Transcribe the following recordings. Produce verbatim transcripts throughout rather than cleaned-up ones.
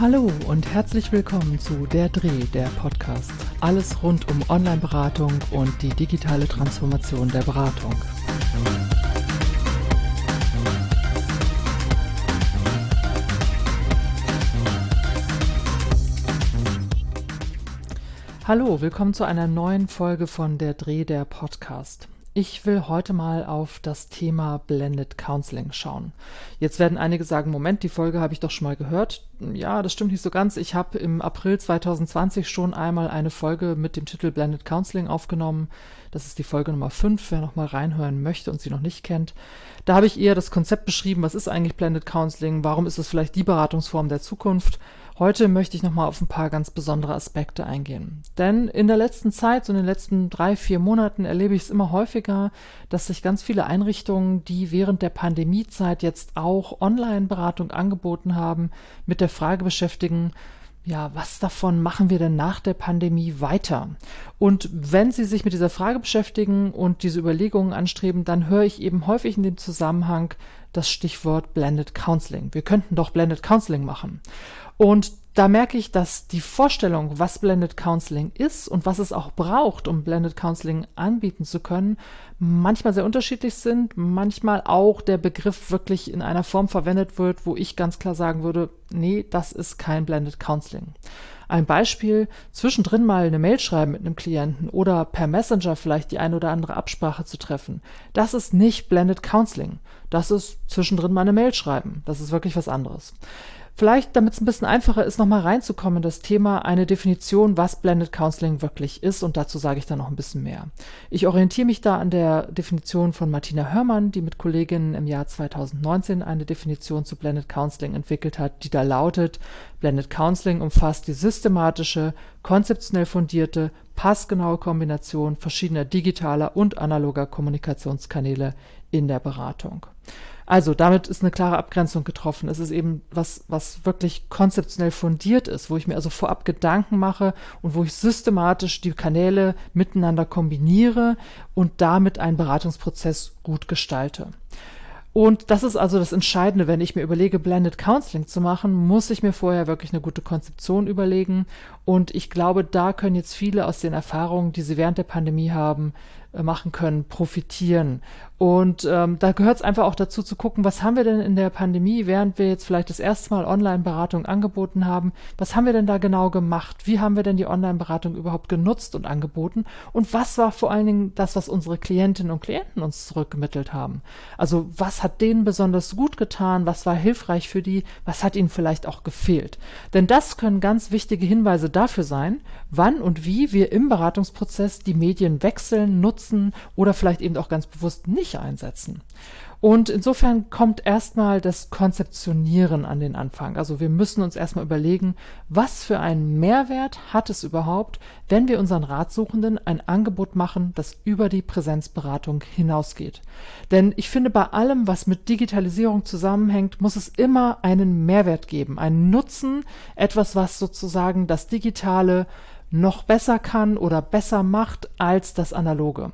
Hallo und herzlich willkommen zu Der Dreh, der Podcast. Alles rund um Online-Beratung und die digitale Transformation der Beratung. Hallo, willkommen zu einer neuen Folge von Der Dreh, der Podcast. Ich will heute mal auf das Thema Blended Counseling schauen. Jetzt werden einige sagen, Moment, die Folge habe ich doch schon mal gehört. Ja, das stimmt nicht so ganz. Ich habe im April zwanzig zwanzig schon einmal eine Folge mit dem Titel Blended Counseling aufgenommen. Das ist die Folge Nummer fünf, wer noch mal reinhören möchte und sie noch nicht kennt. Da habe ich eher das Konzept beschrieben, was ist eigentlich Blended Counseling, warum ist es vielleicht die Beratungsform der Zukunft. Heute möchte ich nochmal auf ein paar ganz besondere Aspekte eingehen. Denn in der letzten Zeit, so in den letzten drei, vier Monaten, erlebe ich es immer häufiger, dass sich ganz viele Einrichtungen, die während der Pandemiezeit jetzt auch Online-Beratung angeboten haben, mit der Frage beschäftigen, ja, was davon machen wir denn nach der Pandemie weiter? Und wenn Sie sich mit dieser Frage beschäftigen und diese Überlegungen anstreben, dann höre ich eben häufig in dem Zusammenhang das Stichwort Blended Counseling. Wir könnten doch Blended Counseling machen. Und da merke ich, dass die Vorstellung, was Blended Counseling ist und was es auch braucht, um Blended Counseling anbieten zu können, manchmal sehr unterschiedlich sind, manchmal auch der Begriff wirklich in einer Form verwendet wird, wo ich ganz klar sagen würde, nee, das ist kein Blended Counseling. Ein Beispiel, zwischendrin mal eine Mail schreiben mit einem Klienten oder per Messenger vielleicht die eine oder andere Absprache zu treffen. Das ist nicht Blended Counseling. Das ist zwischendrin mal eine Mail schreiben. Das ist wirklich was anderes. Vielleicht, damit es ein bisschen einfacher ist, nochmal reinzukommen in das Thema, eine Definition, was Blended Counseling wirklich ist, und dazu sage ich dann noch ein bisschen mehr. Ich orientiere mich da an der Definition von Martina Hörmann, die mit Kolleginnen im Jahr zwanzig neunzehn eine Definition zu Blended Counseling entwickelt hat, die da lautet: Blended Counseling umfasst die systematische, konzeptionell fundierte, passgenaue Kombination verschiedener digitaler und analoger Kommunikationskanäle in der Beratung. Also damit ist eine klare Abgrenzung getroffen. Es ist eben was, was wirklich konzeptionell fundiert ist, wo ich mir also vorab Gedanken mache und wo ich systematisch die Kanäle miteinander kombiniere und damit einen Beratungsprozess gut gestalte. Und das ist also das Entscheidende, wenn ich mir überlege, Blended Counseling zu machen, muss ich mir vorher wirklich eine gute Konzeption überlegen. Und ich glaube, da können jetzt viele aus den Erfahrungen, die sie während der Pandemie haben, machen können, profitieren. Und ähm, da gehört es einfach auch dazu zu gucken, was haben wir denn in der Pandemie, während wir jetzt vielleicht das erste Mal Online-Beratung angeboten haben, was haben wir denn da genau gemacht? Wie haben wir denn die Online-Beratung überhaupt genutzt und angeboten? Und was war vor allen Dingen das, was unsere Klientinnen und Klienten uns zurückgemittelt haben? Also was hat denen besonders gut getan? Was war hilfreich für die? Was hat ihnen vielleicht auch gefehlt? Denn das können ganz wichtige Hinweise dafür sein, wann und wie wir im Beratungsprozess die Medien wechseln, nutzen oder vielleicht eben auch ganz bewusst nicht einsetzen. Und insofern kommt erstmal das Konzeptionieren an den Anfang. Also wir müssen uns erstmal überlegen, was für einen Mehrwert hat es überhaupt, wenn wir unseren Ratsuchenden ein Angebot machen, das über die Präsenzberatung hinausgeht. Denn ich finde, bei allem, was mit Digitalisierung zusammenhängt, muss es immer einen Mehrwert geben, einen Nutzen, etwas, was sozusagen das Digitale noch besser kann oder besser macht als das Analoge.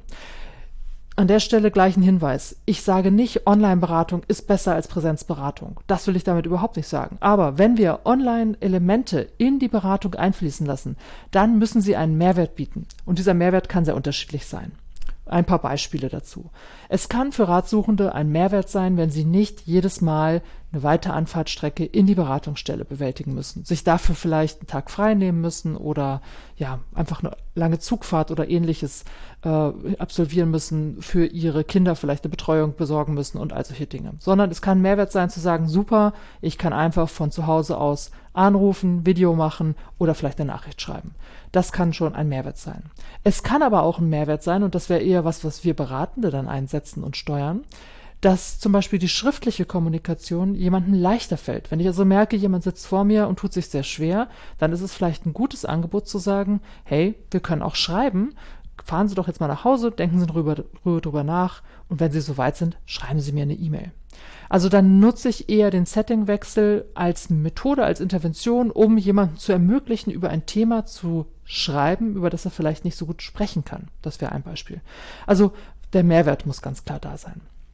An der Stelle gleich ein Hinweis. Ich sage nicht, Online-Beratung ist besser als Präsenzberatung. Das will ich damit überhaupt nicht sagen. Aber wenn wir Online-Elemente in die Beratung einfließen lassen, dann müssen sie einen Mehrwert bieten. Und dieser Mehrwert kann sehr unterschiedlich sein. Ein paar Beispiele dazu. Es kann für Ratsuchende ein Mehrwert sein, wenn sie nicht jedes Mal eine weite Anfahrtstrecke in die Beratungsstelle bewältigen müssen, sich dafür vielleicht einen Tag frei nehmen müssen oder ja einfach eine lange Zugfahrt oder ähnliches äh, absolvieren müssen, für ihre Kinder vielleicht eine Betreuung besorgen müssen und all solche Dinge. Sondern es kann ein Mehrwert sein zu sagen, super, ich kann einfach von zu Hause aus anrufen, Video machen oder vielleicht eine Nachricht schreiben. Das kann schon ein Mehrwert sein. Es kann aber auch ein Mehrwert sein, und das wäre eher was, was wir Beratende dann einsetzen und steuern, dass zum Beispiel die schriftliche Kommunikation jemandem leichter fällt. Wenn ich also merke, jemand sitzt vor mir und tut sich sehr schwer, dann ist es vielleicht ein gutes Angebot zu sagen, hey, wir können auch schreiben, fahren Sie doch jetzt mal nach Hause, denken Sie drüber, drüber nach und wenn Sie soweit sind, schreiben Sie mir eine E-Mail. Also dann nutze ich eher den Settingwechsel als Methode, als Intervention, um jemandem zu ermöglichen, über ein Thema zu schreiben, über das er vielleicht nicht so gut sprechen kann. Das wäre ein Beispiel. Also der Mehrwert muss ganz klar da sein.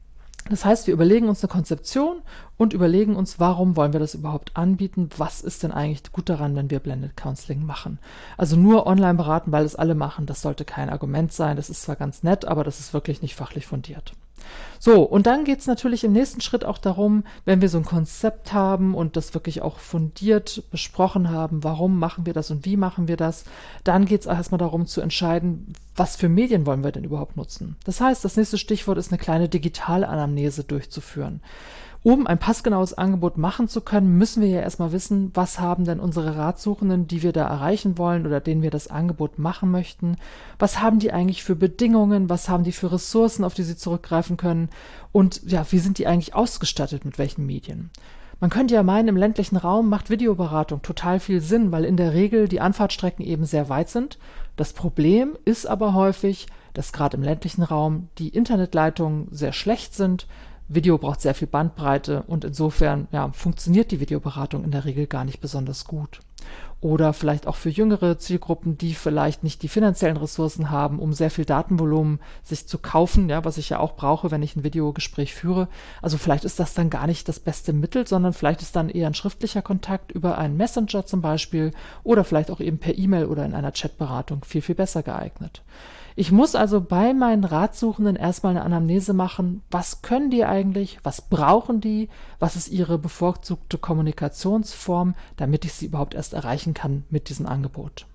Das heißt, wir überlegen uns eine Konzeption und überlegen uns, warum wollen wir das überhaupt anbieten? Was ist denn eigentlich gut daran, wenn wir Blended Counseling machen? Also nur online beraten, weil es alle machen, das sollte kein Argument sein. Das ist zwar ganz nett, aber das ist wirklich nicht fachlich fundiert. So, und dann geht es natürlich im nächsten Schritt auch darum, wenn wir so ein Konzept haben und das wirklich auch fundiert besprochen haben, warum machen wir das und wie machen wir das, dann geht es erstmal darum zu entscheiden, was für Medien wollen wir denn überhaupt nutzen. Das heißt, das nächste Stichwort ist eine kleine Digitalanamnese durchzuführen. Um ein passgenaues Angebot machen zu können, müssen wir ja erstmal wissen, was haben denn unsere Ratsuchenden, die wir da erreichen wollen oder denen wir das Angebot machen möchten, was haben die eigentlich für Bedingungen, was haben die für Ressourcen, auf die sie zurückgreifen können und ja, wie sind die eigentlich ausgestattet, mit welchen Medien. Man könnte ja meinen, im ländlichen Raum macht Videoberatung total viel Sinn, weil in der Regel die Anfahrtstrecken eben sehr weit sind. Das Problem ist aber häufig, dass gerade im ländlichen Raum die Internetleitungen sehr schlecht sind. Video braucht sehr viel Bandbreite und insofern ja, funktioniert die Videoberatung in der Regel gar nicht besonders gut. Oder vielleicht auch für jüngere Zielgruppen, die vielleicht nicht die finanziellen Ressourcen haben, um sehr viel Datenvolumen sich zu kaufen, ja, was ich ja auch brauche, wenn ich ein Videogespräch führe. Also vielleicht ist das dann gar nicht das beste Mittel, sondern vielleicht ist dann eher ein schriftlicher Kontakt über einen Messenger zum Beispiel oder vielleicht auch eben per E-Mail oder in einer Chatberatung viel, viel besser geeignet. Ich muss also bei meinen Ratsuchenden erstmal eine Anamnese machen, was können die eigentlich, was brauchen die, was ist ihre bevorzugte Kommunikationsform, damit ich sie überhaupt erst erreichen kann mit diesem Angebot.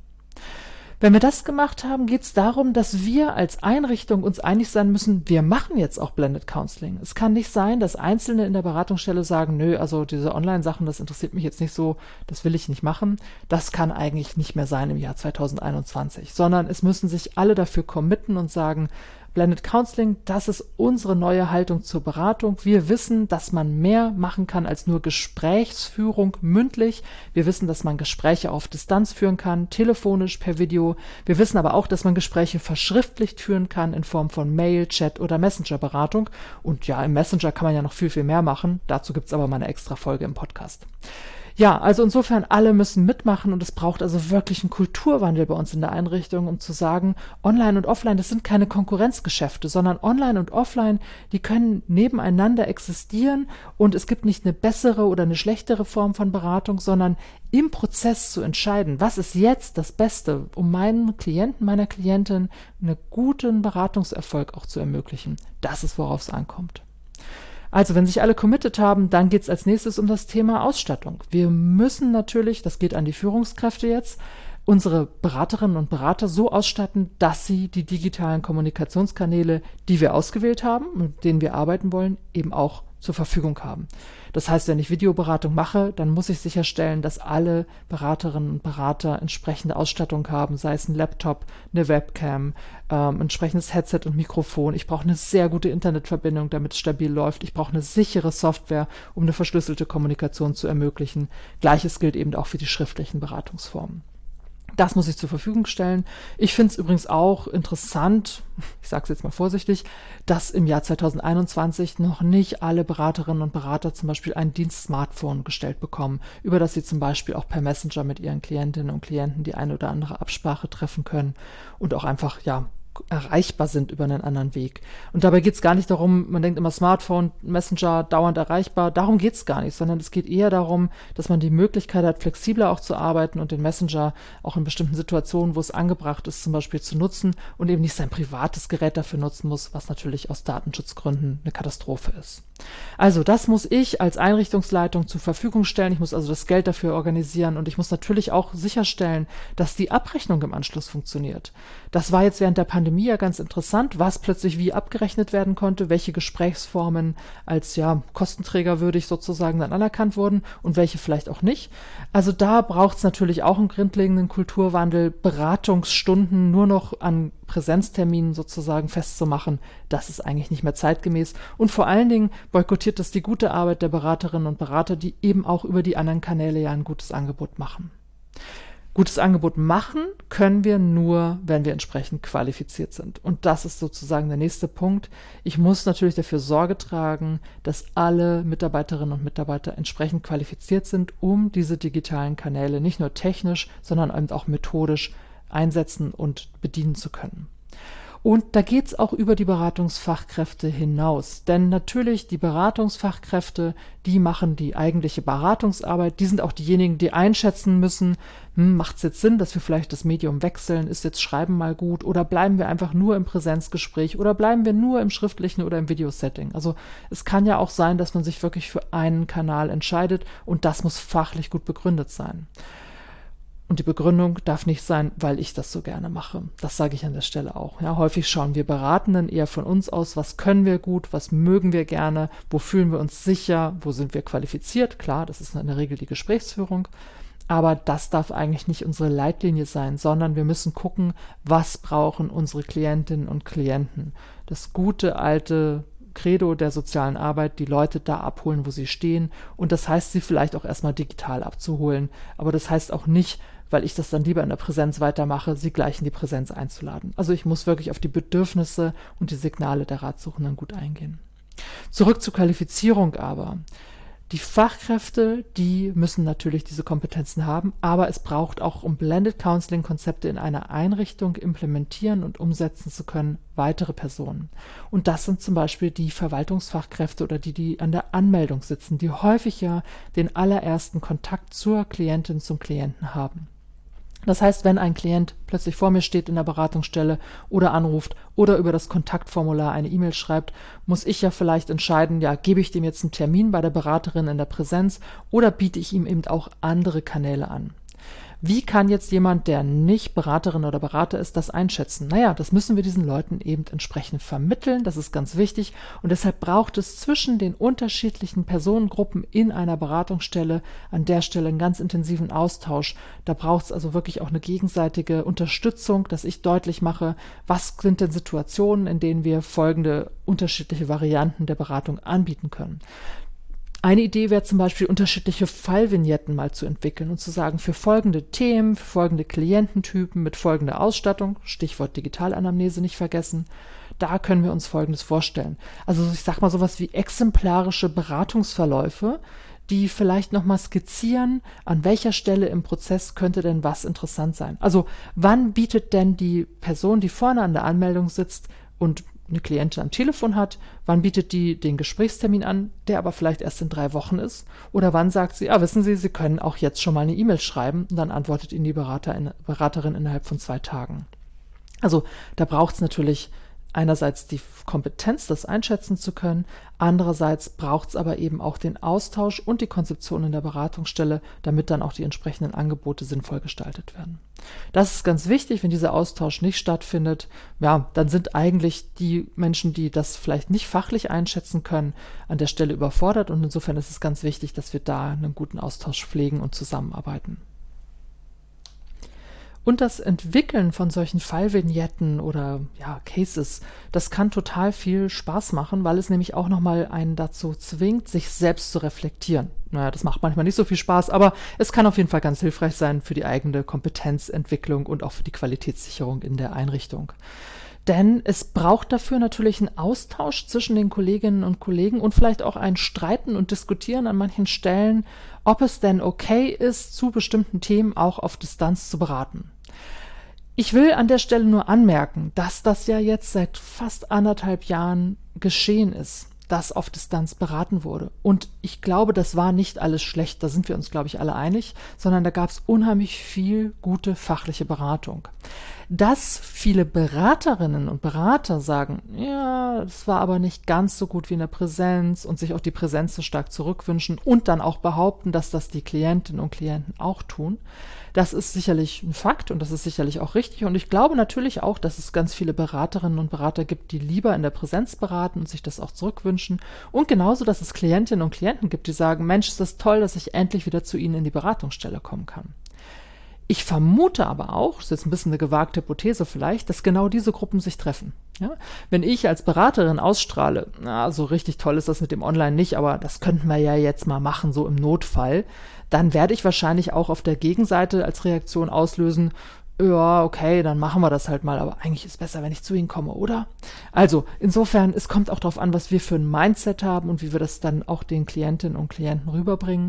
Wenn wir das gemacht haben, geht es darum, dass wir als Einrichtung uns einig sein müssen, wir machen jetzt auch Blended Counseling. Es kann nicht sein, dass Einzelne in der Beratungsstelle sagen, nö, also diese Online-Sachen, das interessiert mich jetzt nicht so, das will ich nicht machen. Das kann eigentlich nicht mehr sein im Jahr zweitausendeinundzwanzig, sondern es müssen sich alle dafür committen und sagen, Blended Counseling, das ist unsere neue Haltung zur Beratung. Wir wissen, dass man mehr machen kann als nur Gesprächsführung mündlich. Wir wissen, dass man Gespräche auf Distanz führen kann, telefonisch, per Video. Wir wissen aber auch, dass man Gespräche verschriftlicht führen kann in Form von Mail, Chat oder Messenger-Beratung. Und ja, im Messenger kann man ja noch viel, viel mehr machen. Dazu gibt es aber mal eine extra Folge im Podcast. Ja, also insofern, alle müssen mitmachen und es braucht also wirklich einen Kulturwandel bei uns in der Einrichtung, um zu sagen, online und offline, das sind keine Konkurrenzgeschäfte, sondern online und offline, die können nebeneinander existieren und es gibt nicht eine bessere oder eine schlechtere Form von Beratung, sondern im Prozess zu entscheiden, was ist jetzt das Beste, um meinen Klienten, meiner Klientin einen guten Beratungserfolg auch zu ermöglichen. Das ist, worauf es ankommt. Also, wenn sich alle committed haben, dann geht es als nächstes um das Thema Ausstattung. Wir müssen natürlich, das geht an die Führungskräfte jetzt, unsere Beraterinnen und Berater so ausstatten, dass sie die digitalen Kommunikationskanäle, die wir ausgewählt haben, mit denen wir arbeiten wollen, eben auch zur Verfügung haben. Das heißt, wenn ich Videoberatung mache, dann muss ich sicherstellen, dass alle Beraterinnen und Berater entsprechende Ausstattung haben, sei es ein Laptop, eine Webcam, ähm, entsprechendes Headset und Mikrofon. Ich brauche eine sehr gute Internetverbindung, damit es stabil läuft. Ich brauche eine sichere Software, um eine verschlüsselte Kommunikation zu ermöglichen. Gleiches gilt eben auch für die schriftlichen Beratungsformen. Das muss ich zur Verfügung stellen. Ich finde es übrigens auch interessant, ich sage es jetzt mal vorsichtig, dass im Jahr zweitausendeinundzwanzig noch nicht alle Beraterinnen und Berater zum Beispiel ein Dienst-Smartphone gestellt bekommen, über das sie zum Beispiel auch per Messenger mit ihren Klientinnen und Klienten die eine oder andere Absprache treffen können und auch einfach, ja, erreichbar sind über einen anderen Weg. Und dabei geht es gar nicht darum, man denkt immer Smartphone, Messenger, dauernd erreichbar, darum geht es gar nicht, sondern es geht eher darum, dass man die Möglichkeit hat, flexibler auch zu arbeiten und den Messenger auch in bestimmten Situationen, wo es angebracht ist, zum Beispiel zu nutzen und eben nicht sein privates Gerät dafür nutzen muss, was natürlich aus Datenschutzgründen eine Katastrophe ist. Also das muss ich als Einrichtungsleitung zur Verfügung stellen. Ich muss also das Geld dafür organisieren und ich muss natürlich auch sicherstellen, dass die Abrechnung im Anschluss funktioniert. Das war jetzt während der Pandemie ja ganz interessant, was plötzlich wie abgerechnet werden konnte, welche Gesprächsformen als ja kostenträgerwürdig sozusagen dann anerkannt wurden und welche vielleicht auch nicht. Also da braucht es natürlich auch einen grundlegenden Kulturwandel, Beratungsstunden nur noch an Präsenzterminen sozusagen festzumachen, das ist eigentlich nicht mehr zeitgemäß. Und vor allen Dingen boykottiert das die gute Arbeit der Beraterinnen und Berater, die eben auch über die anderen Kanäle ja ein gutes Angebot machen. Gutes Angebot machen können wir nur, wenn wir entsprechend qualifiziert sind. Und das ist sozusagen der nächste Punkt. Ich muss natürlich dafür Sorge tragen, dass alle Mitarbeiterinnen und Mitarbeiter entsprechend qualifiziert sind, um diese digitalen Kanäle nicht nur technisch, sondern eben auch methodisch einsetzen und bedienen zu können. Und da geht's auch über die Beratungsfachkräfte hinaus. Denn natürlich, die Beratungsfachkräfte, die machen die eigentliche Beratungsarbeit. Die sind auch diejenigen, die einschätzen müssen, hm, macht es jetzt Sinn, dass wir vielleicht das Medium wechseln? Ist jetzt Schreiben mal gut? Oder bleiben wir einfach nur im Präsenzgespräch? Oder bleiben wir nur im schriftlichen oder im Videosetting? Also es kann ja auch sein, dass man sich wirklich für einen Kanal entscheidet und das muss fachlich gut begründet sein. Und die Begründung darf nicht sein, weil ich das so gerne mache. Das sage ich an der Stelle auch. Ja, häufig schauen wir Beratenden eher von uns aus, was können wir gut, was mögen wir gerne, wo fühlen wir uns sicher, wo sind wir qualifiziert. Klar, das ist in der Regel die Gesprächsführung. Aber das darf eigentlich nicht unsere Leitlinie sein, sondern wir müssen gucken, was brauchen unsere Klientinnen und Klienten. Das gute alte Credo der sozialen Arbeit, die Leute da abholen, wo sie stehen. Und das heißt, sie vielleicht auch erstmal digital abzuholen. Aber das heißt auch nicht, weil ich das dann lieber in der Präsenz weitermache, sie gleich in die Präsenz einzuladen. Also ich muss wirklich auf die Bedürfnisse und die Signale der Ratsuchenden gut eingehen. Zurück zur Qualifizierung aber. Die Fachkräfte, die müssen natürlich diese Kompetenzen haben, aber es braucht auch, um Blended Counseling-Konzepte in einer Einrichtung implementieren und umsetzen zu können, weitere Personen. Und das sind zum Beispiel die Verwaltungsfachkräfte oder die, die an der Anmeldung sitzen, die häufig ja den allerersten Kontakt zur Klientin, zum Klienten haben. Das heißt, wenn ein Klient plötzlich vor mir steht in der Beratungsstelle oder anruft oder über das Kontaktformular eine E-Mail schreibt, muss ich ja vielleicht entscheiden, ja, gebe ich dem jetzt einen Termin bei der Beraterin in der Präsenz oder biete ich ihm eben auch andere Kanäle an. Wie kann jetzt jemand, der nicht Beraterin oder Berater ist, das einschätzen? Naja, das müssen wir diesen Leuten eben entsprechend vermitteln. Das ist ganz wichtig. Und deshalb braucht es zwischen den unterschiedlichen Personengruppen in einer Beratungsstelle an der Stelle einen ganz intensiven Austausch. Da braucht es also wirklich auch eine gegenseitige Unterstützung, dass ich deutlich mache, was sind denn Situationen, in denen wir folgende unterschiedliche Varianten der Beratung anbieten können. Eine Idee wäre zum Beispiel, unterschiedliche Fallvignetten mal zu entwickeln und zu sagen, für folgende Themen, für folgende Kliententypen mit folgender Ausstattung, Stichwort Digitalanamnese nicht vergessen, da können wir uns Folgendes vorstellen. Also ich sag mal sowas wie exemplarische Beratungsverläufe, die vielleicht nochmal skizzieren, an welcher Stelle im Prozess könnte denn was interessant sein. Also wann bietet denn die Person, die vorne an der Anmeldung sitzt und eine Klientin am Telefon hat, wann bietet die den Gesprächstermin an, der aber vielleicht erst in drei Wochen ist? Oder wann sagt sie, ah, wissen Sie, Sie können auch jetzt schon mal eine E-Mail schreiben und dann antwortet Ihnen die Berater, Beraterin innerhalb von zwei Tagen. Also da braucht es natürlich einerseits die Kompetenz, das einschätzen zu können, andererseits braucht es aber eben auch den Austausch und die Konzeption in der Beratungsstelle, damit dann auch die entsprechenden Angebote sinnvoll gestaltet werden. Das ist ganz wichtig, wenn dieser Austausch nicht stattfindet, ja, dann sind eigentlich die Menschen, die das vielleicht nicht fachlich einschätzen können, an der Stelle überfordert und insofern ist es ganz wichtig, dass wir da einen guten Austausch pflegen und zusammenarbeiten. Und das Entwickeln von solchen Fallvignetten oder ja, Cases, das kann total viel Spaß machen, weil es nämlich auch nochmal einen dazu zwingt, sich selbst zu reflektieren. Naja, das macht manchmal nicht so viel Spaß, aber es kann auf jeden Fall ganz hilfreich sein für die eigene Kompetenzentwicklung und auch für die Qualitätssicherung in der Einrichtung. Denn es braucht dafür natürlich einen Austausch zwischen den Kolleginnen und Kollegen und vielleicht auch ein Streiten und Diskutieren an manchen Stellen, ob es denn okay ist, zu bestimmten Themen auch auf Distanz zu beraten. Ich will an der Stelle nur anmerken, dass das ja jetzt seit fast anderthalb Jahren geschehen ist, dass auf Distanz beraten wurde. Und ich glaube, das war nicht alles schlecht, da sind wir uns, glaube ich, alle einig, sondern da gab es unheimlich viel gute fachliche Beratung. Dass viele Beraterinnen und Berater sagen, ja, das war aber nicht ganz so gut wie in der Präsenz und sich auch die Präsenz so stark zurückwünschen und dann auch behaupten, dass das die Klientinnen und Klienten auch tun, das ist sicherlich ein Fakt und das ist sicherlich auch richtig. Und ich glaube natürlich auch, dass es ganz viele Beraterinnen und Berater gibt, die lieber in der Präsenz beraten und sich das auch zurückwünschen. Und genauso, dass es Klientinnen und Klienten gibt, die sagen, Mensch, ist das toll, dass ich endlich wieder zu Ihnen in die Beratungsstelle kommen kann. Ich vermute aber auch, das ist jetzt ein bisschen eine gewagte Hypothese vielleicht, dass genau diese Gruppen sich treffen. Ja? Wenn ich als Beraterin ausstrahle, na, so richtig toll ist das mit dem Online nicht, aber das könnten wir ja jetzt mal machen, so im Notfall, dann werde ich wahrscheinlich auch auf der Gegenseite als Reaktion auslösen, ja, okay, dann machen wir das halt mal, aber eigentlich ist es besser, wenn ich zu Ihnen komme, oder? Also, insofern, es kommt auch darauf an, was wir für ein Mindset haben und wie wir das dann auch den Klientinnen und Klienten rüberbringen.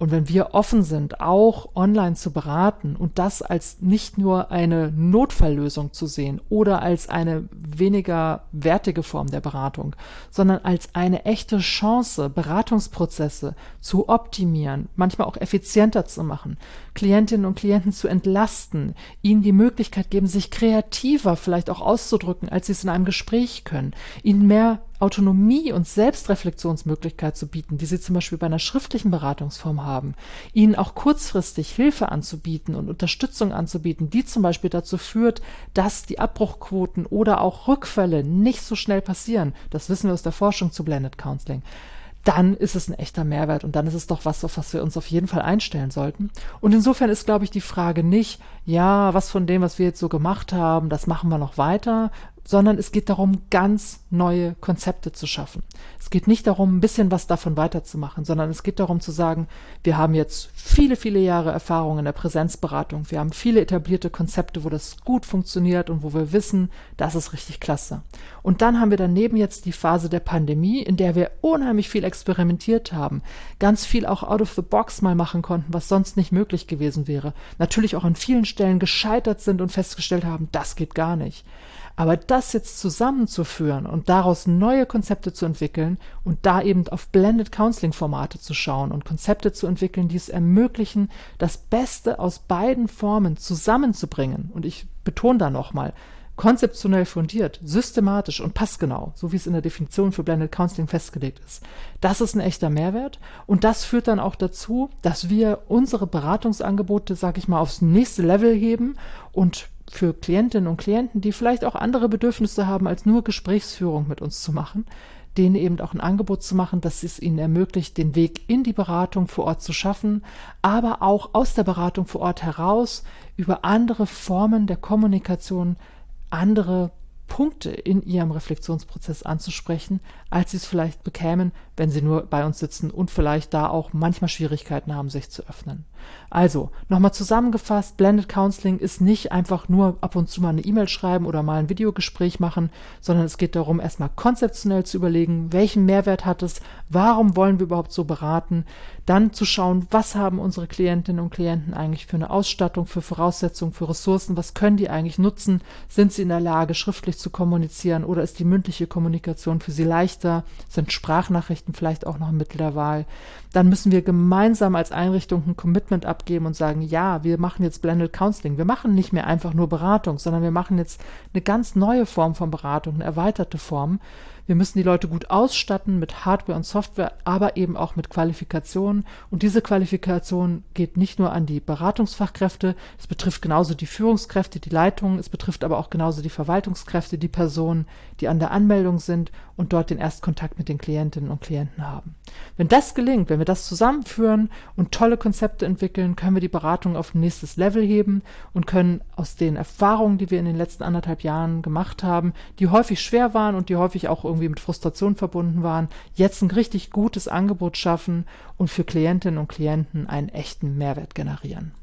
Und wenn wir offen sind, auch online zu beraten und das als nicht nur eine Notfalllösung zu sehen oder als eine weniger wertige Form der Beratung, sondern als eine echte Chance, Beratungsprozesse zu optimieren, manchmal auch effizienter zu machen, Klientinnen und Klienten zu entlasten, ihnen die Möglichkeit geben, sich kreativer vielleicht auch auszudrücken, als sie es in einem Gespräch können, ihnen mehr Autonomie und Selbstreflexionsmöglichkeit zu bieten, die sie zum Beispiel bei einer schriftlichen Beratungsform haben, ihnen auch kurzfristig Hilfe anzubieten und Unterstützung anzubieten, die zum Beispiel dazu führt, dass die Abbruchquoten oder auch Rückfälle nicht so schnell passieren. Das wissen wir aus der Forschung zu Blended Counseling. Dann ist es ein echter Mehrwert und dann ist es doch was, auf was wir uns auf jeden Fall einstellen sollten. Und insofern ist, glaube ich, die Frage nicht, ja, was von dem, was wir jetzt so gemacht haben, das machen wir noch weiter, sondern es geht darum, ganz neue Konzepte zu schaffen. Es geht nicht darum, ein bisschen was davon weiterzumachen, sondern es geht darum zu sagen, wir haben jetzt viele, viele Jahre Erfahrung in der Präsenzberatung. Wir haben viele etablierte Konzepte, wo das gut funktioniert und wo wir wissen, das ist richtig klasse. Und dann haben wir daneben jetzt die Phase der Pandemie, in der wir unheimlich viel experimentiert haben, ganz viel auch out of the box mal machen konnten, was sonst nicht möglich gewesen wäre. Natürlich auch an vielen Stellen gescheitert sind und festgestellt haben, das geht gar nicht. Aber das jetzt zusammenzuführen und daraus neue Konzepte zu entwickeln und da eben auf Blended Counseling Formate zu schauen und Konzepte zu entwickeln, die es ermöglichen, das Beste aus beiden Formen zusammenzubringen. Und ich betone da nochmal, konzeptionell fundiert, systematisch und passgenau, so wie es in der Definition für Blended Counseling festgelegt ist. Das ist ein echter Mehrwert und das führt dann auch dazu, dass wir unsere Beratungsangebote, sag ich mal, aufs nächste Level heben und für Klientinnen und Klienten, die vielleicht auch andere Bedürfnisse haben, als nur Gesprächsführung mit uns zu machen, denen eben auch ein Angebot zu machen, dass es ihnen ermöglicht, den Weg in die Beratung vor Ort zu schaffen, aber auch aus der Beratung vor Ort heraus über andere Formen der Kommunikation, andere Punkte in ihrem Reflexionsprozess anzusprechen, als sie es vielleicht bekämen, wenn sie nur bei uns sitzen und vielleicht da auch manchmal Schwierigkeiten haben, sich zu öffnen. Also, nochmal zusammengefasst, Blended Counseling ist nicht einfach nur ab und zu mal eine E-Mail schreiben oder mal ein Videogespräch machen, sondern es geht darum, erstmal konzeptionell zu überlegen, welchen Mehrwert hat es, warum wollen wir überhaupt so beraten, dann zu schauen, was haben unsere Klientinnen und Klienten eigentlich für eine Ausstattung, für Voraussetzungen, für Ressourcen, was können die eigentlich nutzen, sind sie in der Lage, schriftlich zu kommunizieren oder ist die mündliche Kommunikation für sie leichter, sind Sprachnachrichten vielleicht auch noch ein Mittel der Wahl. Dann müssen wir gemeinsam als Einrichtung ein Commitment abgeben und sagen, ja, wir machen jetzt Blended Counseling. Wir machen nicht mehr einfach nur Beratung, sondern wir machen jetzt eine ganz neue Form von Beratung, eine erweiterte Form. Wir müssen die Leute gut ausstatten mit Hardware und Software, aber eben auch mit Qualifikationen. Und diese Qualifikation geht nicht nur an die Beratungsfachkräfte, es betrifft genauso die Führungskräfte, die Leitungen, es betrifft aber auch genauso die Verwaltungskräfte, die Personen, die an der Anmeldung sind und dort den Erstkontakt mit den Klientinnen und Klienten haben. Wenn das gelingt, wenn wir das zusammenführen und tolle Konzepte entwickeln, können wir die Beratung auf ein nächstes Level heben und können aus den Erfahrungen, die wir in den letzten anderthalb Jahren gemacht haben, die häufig schwer waren und die häufig auch irgendwie mit Frustration verbunden waren, jetzt ein richtig gutes Angebot schaffen und für Klientinnen und Klienten einen echten Mehrwert generieren.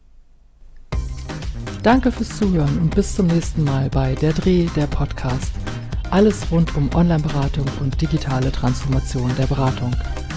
Danke fürs Zuhören und bis zum nächsten Mal bei Der Dreh, der Podcast. Alles rund um Online-Beratung und digitale Transformation der Beratung.